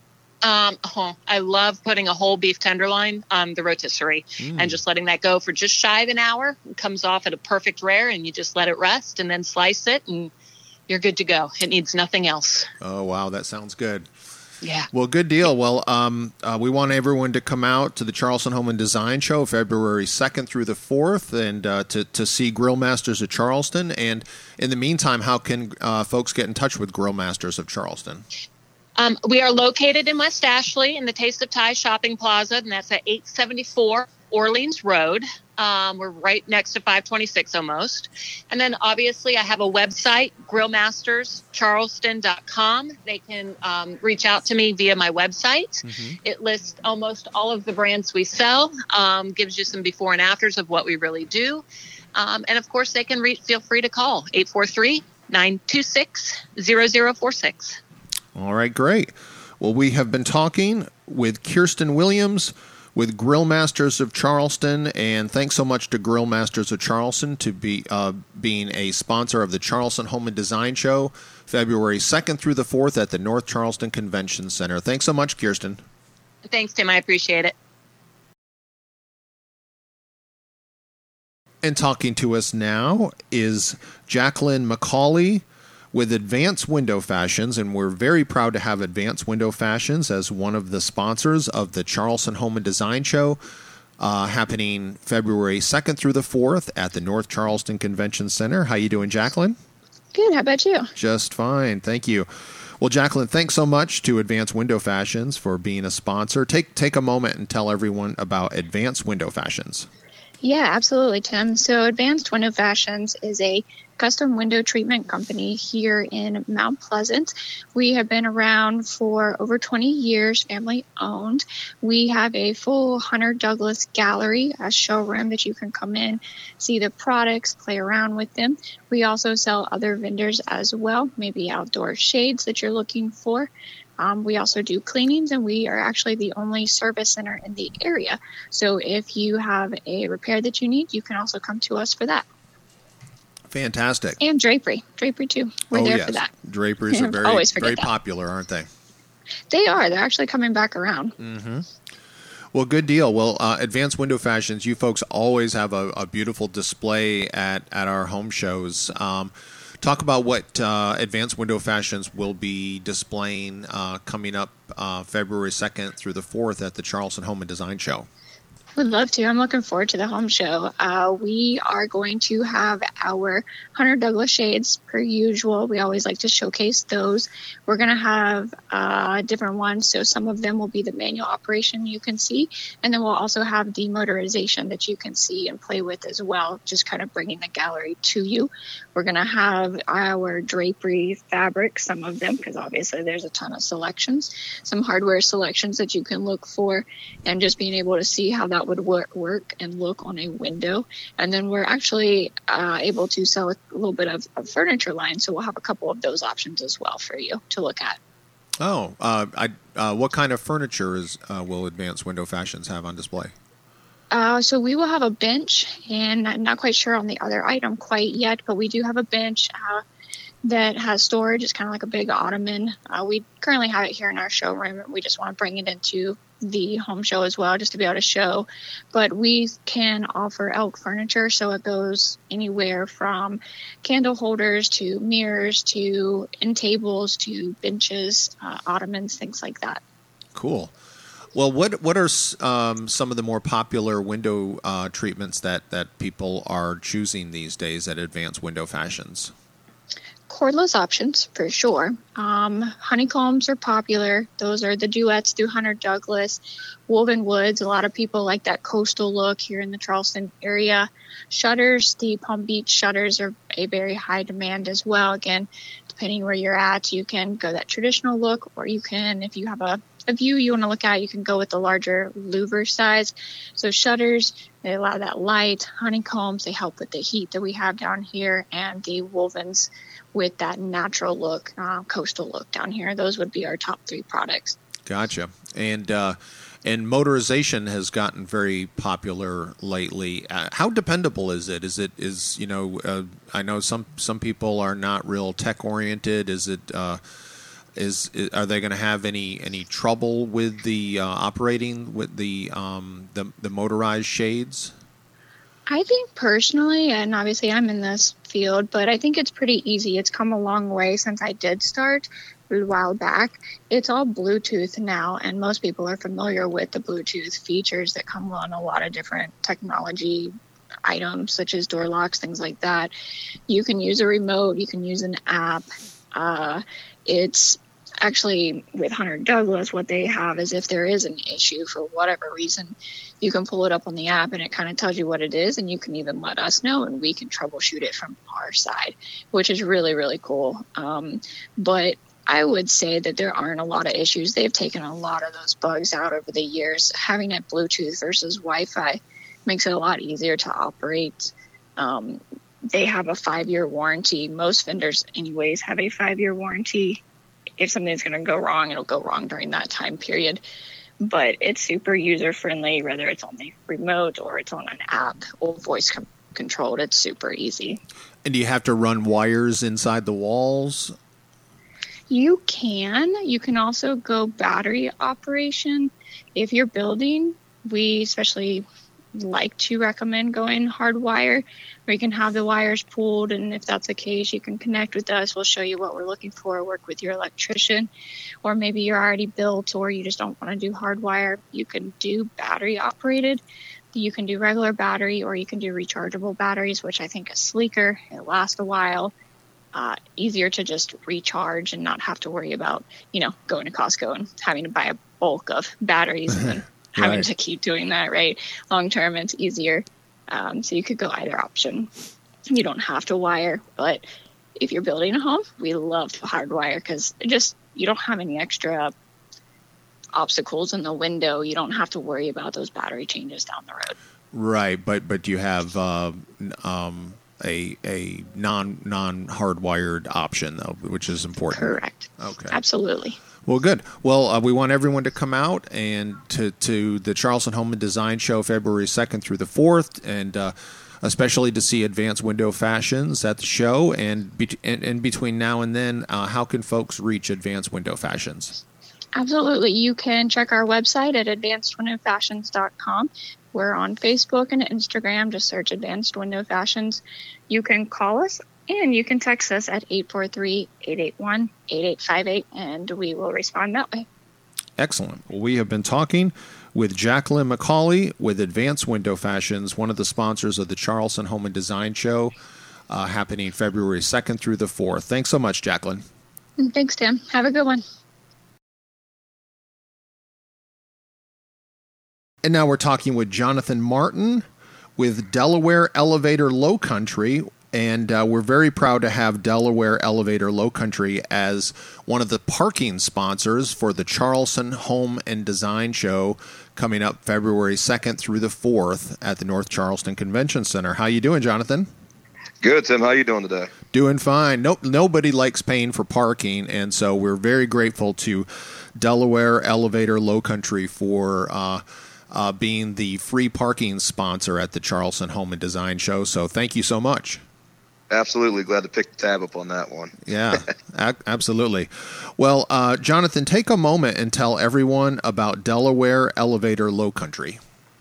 um, oh, I love putting a whole beef tenderloin on the rotisserie Mm. and just letting that go for just shy of an hour. It comes off at a perfect rare, and you just let it rest and then slice it, and you're good to go. It needs nothing else. Oh, wow, that sounds good. Yeah. Well, good deal. Well, um, uh, we want everyone to come out to the Charleston Home and Design Show February second through the fourth, and uh, to, to see Grill Masters of Charleston. And in the meantime, how can uh, folks get in touch with Grill Masters of Charleston? Um, we are located in West Ashley in the Taste of Thai Shopping Plaza, and that's at eight seventy-four Orleans Road. Um, we're right next to five twenty-six almost. And then obviously I have a website, grill masters charleston dot com. They can um, reach out to me via my website. Mm-hmm. It lists almost all of the brands we sell, um, gives you some before and afters of what we really do. Um, and of course, they can re- feel free to call eight four three, nine two six, zero zero four six. All right, great. Well, we have been talking with Kirsten Williams with Grill Masters of Charleston, and thanks so much to Grill Masters of Charleston to be uh, being a sponsor of the Charleston Home and Design Show, February second through the fourth at the North Charleston Convention Center. Thanks so much, Kirsten. Thanks, Tim. I appreciate it. And talking to us now is Jacqueline McCauley with Advanced Window Fashions, and we're very proud to have Advanced Window Fashions as one of the sponsors of the Charleston Home and Design Show, uh, happening February second through the fourth at the North Charleston Convention Center. How you doing, Jacqueline? Good. How about you? Just fine. Thank you. Well, Jacqueline, thanks so much to Advanced Window Fashions for being a sponsor. Take take a moment and tell everyone about Advanced Window Fashions. Yeah, absolutely, Tim. So Advanced Window Fashions is a custom window treatment company here in Mount Pleasant. We have been around for over twenty years, family owned. We have a full Hunter Douglas gallery, a showroom that you can come in, see the products, play around with them. We also sell other vendors as well, maybe outdoor shades that you're looking for. Um, we also do cleanings, and we are actually the only service center in the area. So if you have a repair that you need, you can also come to us for that. Fantastic. And drapery. Drapery, too. We're oh, there yes. for that. Draperies are very, Always forget very that. popular, aren't they? They are. They're actually coming back around. Mm-hmm. Well, good deal. Well, uh, Advanced Window Fashions, you folks always have a, a beautiful display at, at our home shows. Um, talk about what uh, Advanced Window Fashions will be displaying uh, coming up uh, February second through the fourth at the Charleston Home and Design Show. Would love to. I'm looking forward to the home show. Uh, we are going to have our Hunter Douglas shades per usual. We always like to showcase those. We're going to have uh, different ones. So some of them will be the manual operation you can see. And then we'll also have the motorization that you can see and play with as well, just kind of bringing the gallery to you. We're going to have our drapery fabric, some of them, because obviously there's a ton of selections, some hardware selections that you can look for, and just being able to see how that would work, work and look on a window. And then we're actually uh, able to sell a little bit of a furniture line, so we'll have a couple of those options as well for you to look at. Oh, uh, I, uh, what kind of furniture is uh, will Advanced Window Fashions have on display? Uh, so we will have a bench, and I'm not quite sure on the other item quite yet, but we do have a bench uh, that has storage. It's kind of like a big ottoman. Uh, we currently have it here in our showroom, and we just want to bring it into the home show as well, just to be able to show. But we can offer elk furniture, so it goes anywhere from candle holders to mirrors to end tables to benches, uh, ottomans, things like that. Cool. Well, what what are um, some of the more popular window uh, treatments that, that people are choosing these days at Advanced Window Fashions? Cordless options, for sure. Um, honeycombs are popular. Those are the duets through Hunter Douglas. Woven woods, a lot of people like that coastal look here in the Charleston area. Shutters, the Palm Beach shutters are a very high demand as well. Again, depending where you're at, you can go that traditional look, or you can, if you have a, a view you want to look at, you can go with the larger louver size. So shutters, they allow that light. Honeycombs, they help with the heat that we have down here, and the wovens with that natural look, uh, coastal look down here. Those would be our top three products. Gotcha. And uh, and motorization has gotten very popular lately. Uh, how dependable is it? Is it is you know uh, I know some some people are not real tech oriented. Is it uh, is, is are they going to have any any trouble with the uh, operating with the um, the the motorized shades? I think personally, and obviously I'm in this field, but I think it's pretty easy. It's come a long way since I did start a while back. It's all Bluetooth now, and most people are familiar with the Bluetooth features that come on a lot of different technology items, such as door locks, things like that. You can use a remote, you can use an app. Uh, it's actually, with Hunter Douglas, what they have is if there is an issue for whatever reason, you can pull it up on the app and it kind of tells you what it is, and you can even let us know and we can troubleshoot it from our side, which is really, really cool. Um, but I would say that there aren't a lot of issues. They've taken a lot of those bugs out over the years. Having it Bluetooth versus Wi-Fi makes it a lot easier to operate. Um, they have a five-year warranty. Most vendors anyways have a five-year warranty. If something's going to go wrong, it'll go wrong during that time period. But it's super user-friendly, whether it's on the remote or it's on an app or voice com- controlled. It's super easy. And do you have to run wires inside the walls? You can. You can also go battery operation. If you're building, we especially like to recommend going hardwire, where you can have the wires pulled, and if that's the case, you can connect with us. We'll show you what we're looking for, work with your electrician, or maybe you're already built or you just don't want to do hardwire. You can do battery operated. You can do regular battery, or you can do rechargeable batteries, which I think is sleeker. It lasts a while. uh, easier to just recharge and not have to worry about, you know, going to Costco and having to buy a bulk of batteries and then having Right. to keep doing that, right? Long term, it's easier. Um, so you could go either option. You don't have to wire, but if you're building a home, we love to hardwire because it just, you don't have any extra obstacles in the window. You don't have to worry about those battery changes down the road. Right, but but you have uh, n- um, a a non non hardwired option though, which is important. Correct. Okay. Absolutely. Well, good. Well, uh, we want everyone to come out and to, to the Charleston Home and Design Show February second through the fourth, and uh, especially to see Advanced Window Fashions at the show. And, be- and, and between now and then, uh, how can folks reach Advanced Window Fashions? Absolutely. You can check our website at advanced window fashions dot com. We're on Facebook and Instagram. Just search Advanced Window Fashions. You can call us and you can text us at eight four three, eight eight one, eight eight five eight, and we will respond that way. Excellent. Well, we have been talking with Jacqueline McCauley with Advanced Window Fashions, one of the sponsors of the Charleston Home and Design Show, uh, happening February second through the fourth. Thanks so much, Jacqueline. Thanks, Tim. Have a good one. And now we're talking with Jonathan Martin with Delaware Elevator Low Country. And uh, we're very proud to have Delaware Elevator Low Country as one of the parking sponsors for the Charleston Home and Design Show coming up February second through the fourth at the North Charleston Convention Center. How you doing, Jonathan? Good, Tim. How you doing today? Doing fine. No, nobody likes paying for parking, and so we're very grateful to Delaware Elevator Low Country for uh, uh, being the free parking sponsor at the Charleston Home and Design Show. So thank you so much. Absolutely. Glad to pick the tab up on that one. Yeah, a- absolutely. Well, uh, Jonathan, take a moment and tell everyone about Delaware Elevator Low Country.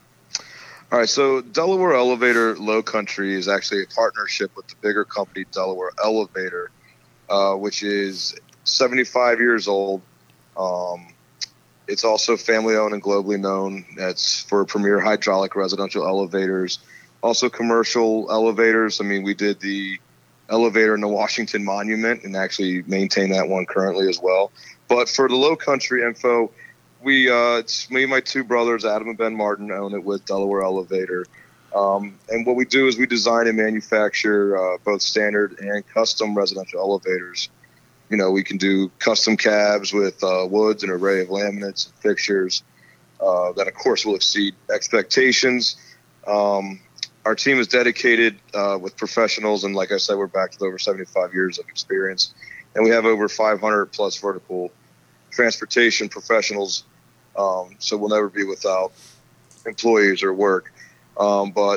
All right. So Delaware Elevator Low Country is actually a partnership with the bigger company, Delaware Elevator, uh, which is seventy-five years old. Um, it's also family owned and globally known. It's for premier hydraulic residential elevators. Also commercial elevators. I mean, we did the elevator in the Washington Monument and actually maintain that one currently as well. But for the Low Country info, we uh, it's me and my two brothers, Adam and Ben Martin, own it with Delaware Elevator. Um, and what we do is we design and manufacture uh, both standard and custom residential elevators. You know, we can do custom cabs with uh, woods, an array of laminates and fixtures uh, that, of course, will exceed expectations. Um, Our team is dedicated uh, with professionals, and like I said, we're backed with over seventy-five years of experience, and we have over five hundred plus vertical transportation professionals, um, so we'll never be without employees or work. Um, but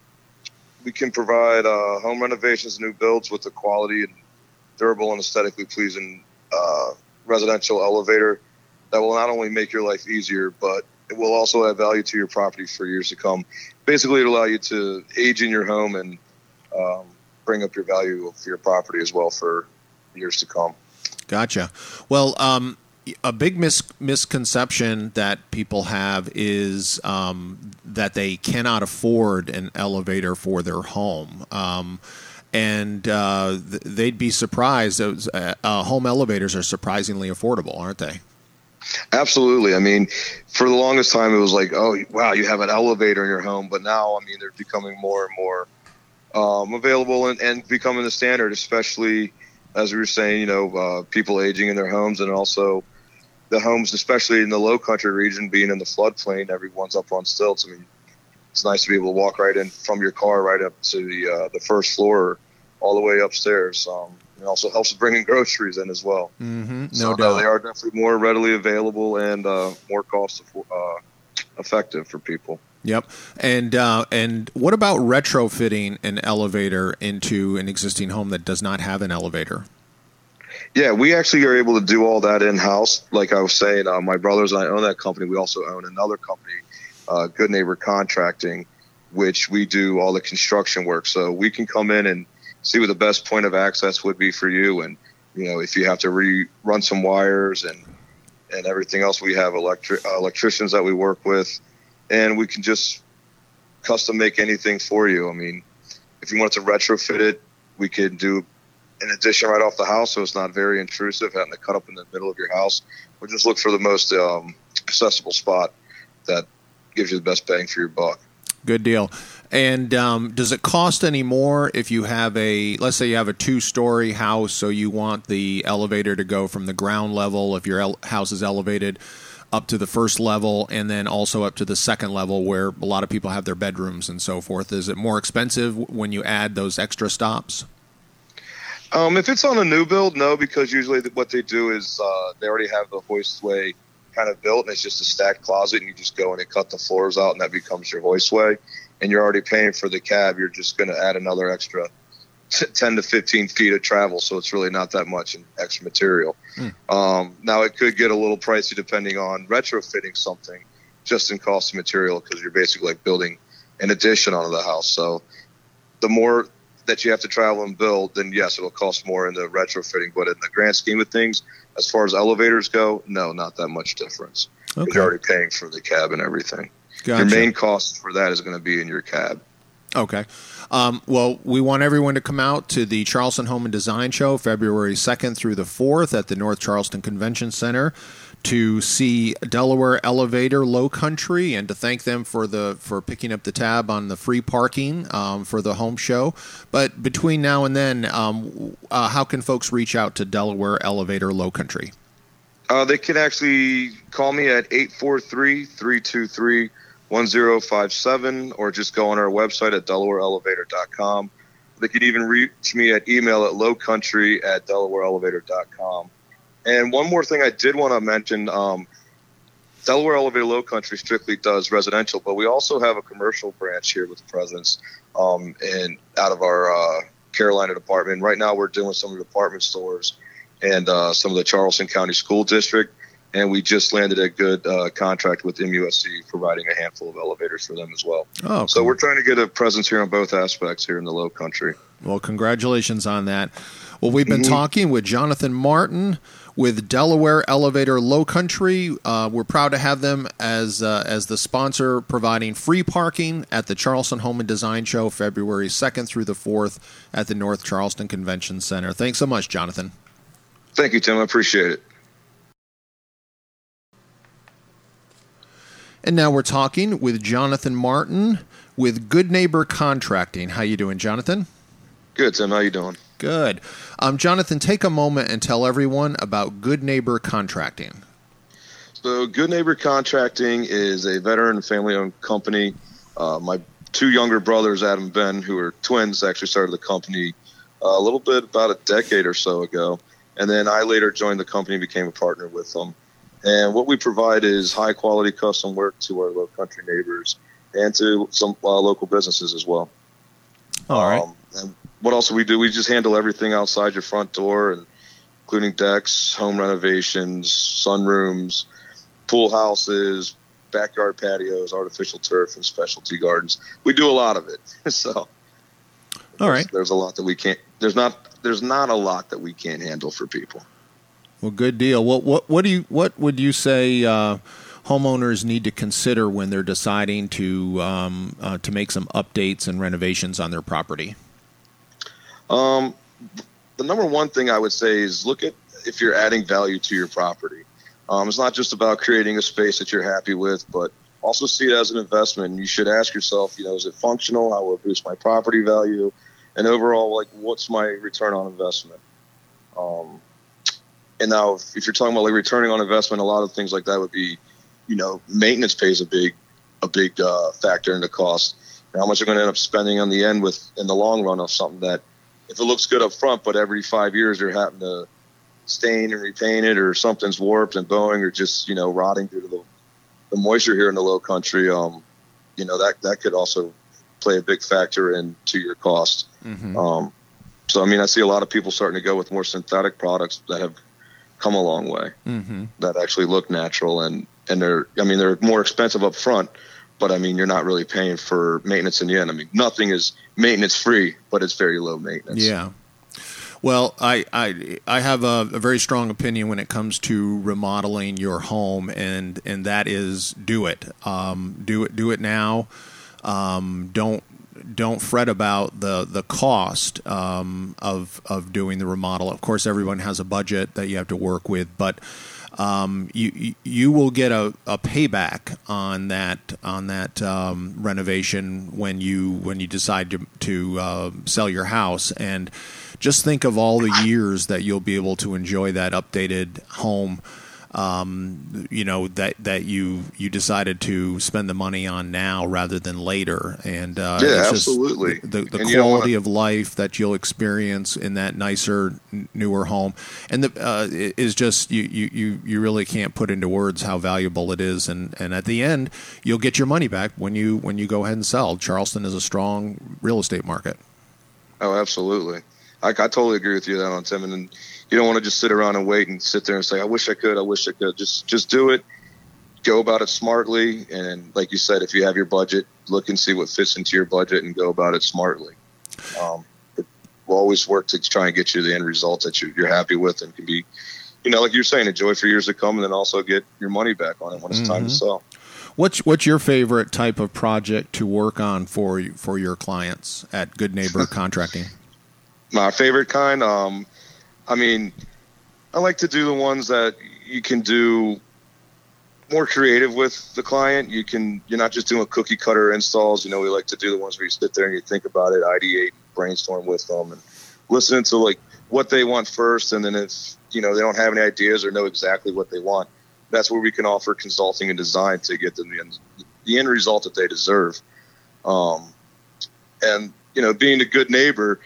we can provide uh, home renovations, new builds with a quality and durable and aesthetically pleasing uh, residential elevator that will not only make your life easier, but it will also add value to your property for years to come. Basically, it'll allow you to age in your home and um, bring up your value of your property as well for years to come. Gotcha. Well, um, a big mis- misconception that people have is um, that they cannot afford an elevator for their home. Um, and uh, th- they'd be surprised. Those, uh, uh, home elevators are surprisingly affordable, aren't they? Absolutely. I mean, for the longest time, it was like, oh, wow, you have an elevator in your home. But now, I mean, they're becoming more and more um, available and, and becoming the standard, especially, as we were saying, you know, uh, people aging in their homes, and also the homes, especially in the Low Country region, being in the floodplain, everyone's up on stilts. I mean, it's nice to be able to walk right in from your car right up to the uh, the first floor all the way upstairs. Um, it also helps with bringing groceries in as well. Mm-hmm. No so, doubt. no, they are definitely more readily available and uh, more cost uh, effective for people. Yep. And uh, and what about retrofitting an elevator into an existing home that does not have an elevator? Yeah, we actually are able to do all that in-house. Like I was saying, uh, my brothers and I own that company. We also own another company, uh, Good Neighbor Contracting, which we do all the construction work. So we can come in and see what the best point of access would be for you. And, you know, if you have to re-run some wires and and everything else, we have electric uh, electricians that we work with. And we can just custom make anything for you. I mean, if you wanted to retrofit it, we could do an addition right off the house, so it's not very intrusive, having to cut up in the middle of your house. Or just look for the most um, accessible spot that gives you the best bang for your buck. Good deal. And um, does it cost any more if you have a, let's say you have a two-story house, so you want the elevator to go from the ground level, if your el- house is elevated, up to the first level, and then also up to the second level where a lot of people have their bedrooms and so forth? Is it more expensive when you add those extra stops? Um, if it's on a new build, no, because usually what they do is uh, they already have the hoistway kind of built, and it's just a stacked closet, and you just go in and cut the floors out, and that becomes your hoistway, and you're already paying for the cab. You're just going to add another extra ten to fifteen feet of travel, so it's really not that much in extra material. Mm. Um, now, it could get a little pricey depending on retrofitting something just in cost of material, because you're basically like building an addition onto the house. So the more that you have to travel and build, then yes, it'll cost more in the retrofitting. But in the grand scheme of things, as far as elevators go, no, not that much difference. Okay. You're already paying for the cab and everything. Gotcha. Your main cost for that is going to be in your cab. Okay. Um, well, we want everyone to come out to the Charleston Home and Design Show February second through the fourth at the North Charleston Convention Center to see Delaware Elevator Low Country and to thank them for the for picking up the tab on the free parking um, for the home show. But between now and then, um, uh, how can folks reach out to Delaware Elevator Low Country? Uh, they can actually call me at eight four three, three two three, one zero five seven or just go on our website at delaware elevator dot com. They can even reach me at email at lowcountry at delaware elevator dot com. And one more thing I did want to mention, um, Delaware Elevator Low Country strictly does residential, but we also have a commercial branch here with the Presidents um, and out of our uh, Carolina department. Right now we're doing some of the department stores and uh, some of the Charleston County School District, and we just landed a good uh, contract with M U S C providing a handful of elevators for them as well. Oh, cool. So we're trying to get a presence here on both aspects here in the Low Country. Well, congratulations on that. Well, we've been mm-hmm. talking with Jonathan Martin with Delaware Elevator Low Country. Uh, we're proud to have them as uh, as the sponsor, providing free parking at the Charleston Home and Design Show February second through the fourth at the North Charleston Convention Center. Thanks so much, Jonathan. Thank you, Tim. I appreciate it. And now we're talking with Jonathan Martin with Good Neighbor Contracting. How you doing, Jonathan? Good, Tim. How you doing? Good. Um, Jonathan, take a moment and tell everyone about Good Neighbor Contracting. So Good Neighbor Contracting is a veteran family-owned company. Uh, my two younger brothers, Adam and Ben, who are twins, actually started the company uh, a little bit about a decade or so ago. And then I later joined the company and became a partner with them. And what we provide is high-quality custom work to our low-country neighbors and to some uh, local businesses as well. All right. Um, and what else do we do? We just handle everything outside your front door, and including decks, home renovations, sunrooms, pool houses, backyard patios, artificial turf, and specialty gardens. We do a lot of it. So, all there's, right. There's a lot that we can't. There's not. There's not a lot that we can't handle for people. Well, good deal. What what what do you what would you say uh, homeowners need to consider when they're deciding to um, uh, to make some updates and renovations on their property? Um, the number one thing I would say is look at if you're adding value to your property. Um, it's not just about creating a space that you're happy with, but also see it as an investment. And you should ask yourself, you know, is it functional? How will it boost my property value? And overall, like, what's my return on investment? Um, and now, if, if you're talking about like returning on investment, a lot of things like that would be, you know, maintenance plays a big, a big uh, factor in the cost. And how much you're going to end up spending on the end with in the long run of something that, if it looks good up front, but every five years you're having to stain and repaint it, or something's warped and bowing, or just, you know, rotting due to the, the moisture here in the Low Country, um, you know, that that could also play a big factor into your cost. Mm-hmm. Um, so, I mean, I see a lot of people starting to go with more synthetic products that have come a long way, mm-hmm. that actually look natural, and, and they're, I mean, they're more expensive up front, but I mean, you're not really paying for maintenance in the end. I mean, nothing is maintenance free, but it's very low maintenance. Yeah. Well, I I, I have a, a very strong opinion when it comes to remodeling your home, and, and that is do it. Um, do it do it now. Um, don't don't fret about the the cost um, of of doing the remodel. Of course, everyone has a budget that you have to work with, but um, you you will get a, a payback on that on that um, renovation when you when you decide to to uh, sell your house. And just think of all the years that you'll be able to enjoy that updated home. Um, you know, that, that you, you decided to spend the money on now rather than later. And, uh, yeah, it's absolutely. Just the the, the and quality wanna... of life that you'll experience in that nicer, newer home. And the, uh, is just, you, you, you, you really can't put into words how valuable it is. And, and at the end, you'll get your money back when you, when you go ahead and sell. Charleston is a strong real estate market. Oh, absolutely. I, I totally agree with you on that, Tim. And, and you don't want to just sit around and wait and sit there and say, I wish I could, I wish I could. Just just do it. Go about it smartly. And like you said, if you have your budget, look and see what fits into your budget and go about it smartly. Um, it will always work to try and get you the end result that you're, you're happy with and can be, you know, like you're saying, enjoy for years to come and then also get your money back on it when it's mm-hmm. time to sell. What's what's your favorite type of project to work on for for your clients at Good Neighbor Contracting? My favorite kind, um, I mean, I like to do the ones that you can do more creative with the client. You can, you're not just doing cookie cutter installs. You know, we like to do the ones where you sit there and you think about it, ideate, brainstorm with them, and listen to like what they want first. And then if, you know, they don't have any ideas or know exactly what they want, that's where we can offer consulting and design to get them the end, the end result that they deserve. Um, and, you know, being a good neighbor,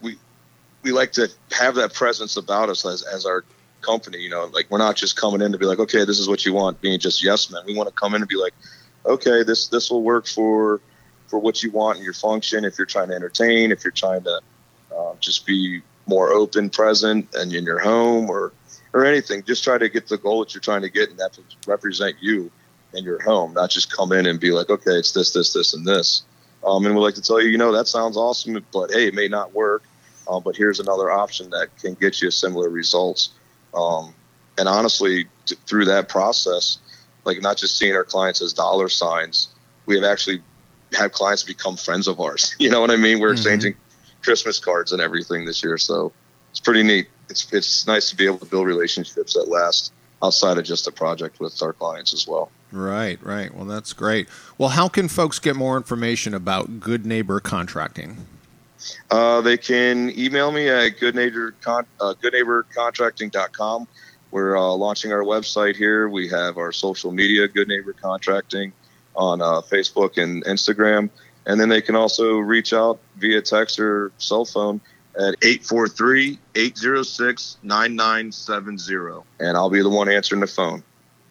we like to have that presence about us as, as our company, you know, like we're not just coming in to be like, okay, this is what you want, being just yes men. We want to come in and be like, okay, this, this will work for, for what you want in your function. If you're trying to entertain, if you're trying to uh, just be more open, present and in your home or, or anything, just try to get the goal that you're trying to get and that to represent you in your home, not just come in and be like, okay, it's this, this, this, and this. Um, and we like to tell you, you know, that sounds awesome, but hey, it may not work. Uh, but here's another option that can get you similar results. Um, and honestly, t- through that process, like not just seeing our clients as dollar signs, we have actually had clients become friends of ours. You know what I mean? We're mm-hmm. exchanging Christmas cards and everything this year. So it's pretty neat. It's it's nice to be able to build relationships that last outside of just a project with our clients as well. Right, right. Well, that's great. Well, how can folks get more information about Good Neighbor Contracting? Uh, they can email me at good neighbor con- uh, good neighbor contracting dot com. We're uh, launching our website here. We have our social media, Good Neighbor Contracting, on uh, Facebook and Instagram. And then they can also reach out via text or cell phone at eight four three, eight zero six, nine nine seven zero. And I'll be the one answering the phone.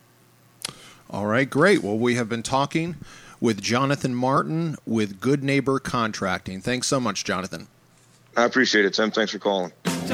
All right, great. Well, we have been talking with Jonathan Martin with Good Neighbor Contracting. Thanks so much, Jonathan. I appreciate it, Tim. Thanks for calling.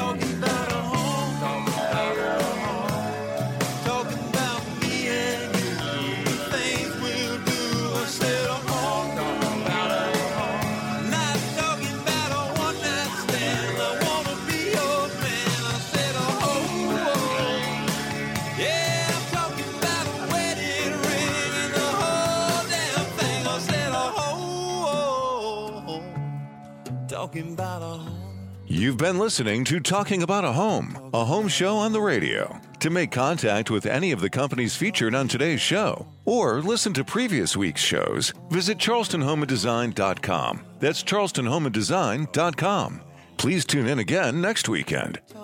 You've been listening to Talking About a Home, a home show on the radio. To make contact with any of the companies featured on today's show, or listen to previous week's shows, visit charleston home and design dot com. That's charleston home and design dot com. Please tune in again next weekend.